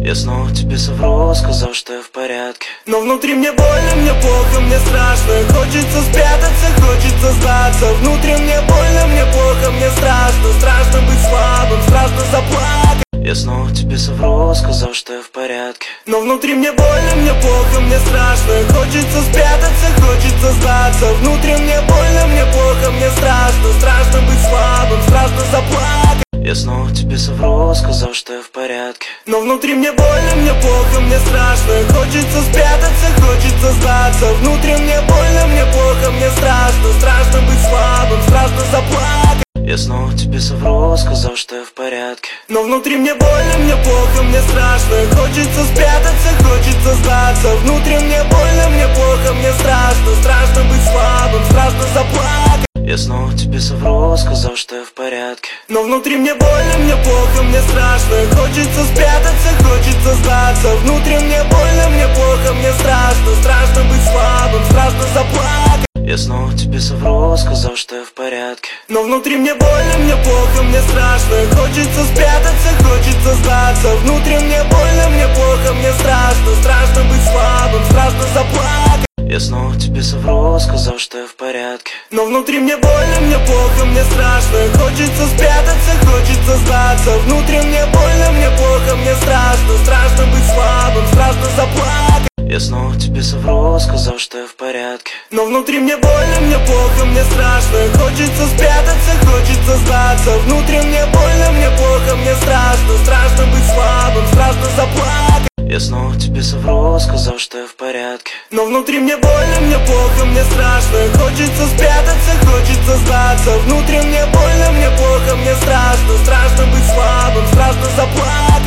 Я снова тебе совру, сказал, что я в порядке. Но внутри мне больно, мне плохо, мне страшно. Хочется спрятаться, хочется сдаться. Внутри мне больно, мне плохо, мне страшно. Страшно быть слабым, страшно заплакать. Я снова тебе совру, сказал, что я в порядке. Но внутри мне больно, мне плохо, мне страшно. Хочется спрятаться, хочется сдаться. Внутри мне больно, мне плохо, мне страшно. Страшно быть слабым, страшно заплакать. Я снова тебе совру, сказал, что я в порядке. Но внутри мне больно, мне плохо, мне страшно. Хочется спрятаться, хочется сдаться. Внутри мне больно, мне плохо, мне страшно. Страшно быть слабым, страшно заплакать. Я снова тебе совру, сказал, что я в порядке. Но внутри мне больно, мне плохо, мне страшно. Хочется спрятаться, хочется сдаться. Внутри мне больно, мне плохо, мне страшно. Страшно быть слабым, страшно заплакать. Я снова тебе совру, сказал, что я в порядке. Но внутри мне больно, мне плохо, мне страшно. Хочется спрятаться, хочется сдаться. Внутри мне больно, мне плохо, мне страшно. Страшно быть слабым, страшно заплакать. Я снова тебе совру, сказал, что я в порядке. Но внутри мне больно, мне плохо, мне страшно. Хочется спрятаться, хочется сдаться. Внутри мне больно, мне плохо, мне страшно. Страшно быть слабым, страшно заплакать. Я снова тебе совру, сказал, что я в порядке. Но внутри мне больно, мне плохо, мне страшно. Хочется спрятаться, хочется сдаться. Внутри мне больно, мне плохо, мне страшно. Страшно быть слабым, страшно заплакать. Я снова тебе совру, сказал, что я в порядке. Но внутри мне больно, мне плохо, мне страшно. Хочется спрятаться, хочется сдаться. Внутри мне больно, мне плохо, мне страшно. Страшно быть слабым, страшно заплакать. Я снова тебе совру, сказал, что я в порядке. Но внутри мне больно, мне плохо, мне страшно. Хочется спрятаться, хочется сдаться. Внутри мне больно, мне плохо, мне страшно. Страшно быть слабым, страшно заплакать.